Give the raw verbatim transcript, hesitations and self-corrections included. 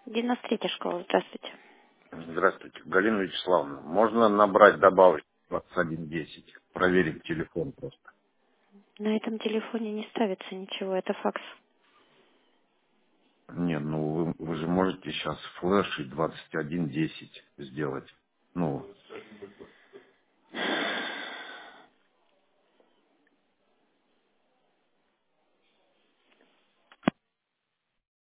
девяносто третья школа, здравствуйте. Здравствуйте, Галина Вячеславовна. Можно набрать добавочку двадцать один десять? Проверить телефон просто. На этом телефоне не ставится ничего, это факс. Не, ну вы, вы же можете сейчас флеш и двадцать один десять сделать. Ну,